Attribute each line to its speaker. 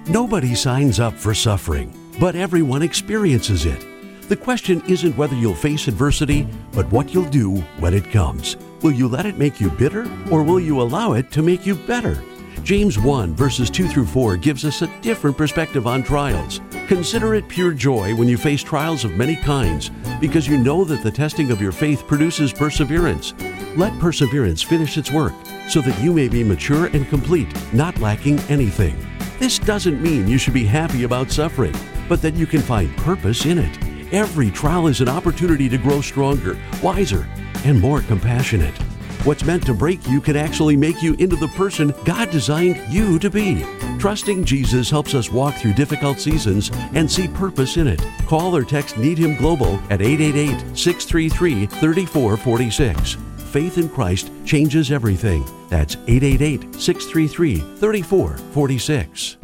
Speaker 1: Nobody signs up for suffering, but everyone experiences it. The question isn't whether you'll face adversity, but what you'll do when it comes. Will you let it make you bitter, or will you allow it to make you better? James 1 verses 2 through 4 gives us a different perspective on trials. Consider it pure joy when you face trials of many kinds, because you know that the testing of your faith produces perseverance. Let perseverance finish its work, so that you may be mature and complete, not lacking anything. This doesn't mean you should be happy about suffering, but that you can find purpose in it. Every trial is an opportunity to grow stronger, wiser, and more compassionate. What's meant to break you can actually make you into the person God designed you to be. Trusting Jesus helps us walk through difficult seasons and see purpose in it. Call or text Need Him Global at 888-633-3446. Faith in Christ changes everything. That's 888-633-3446.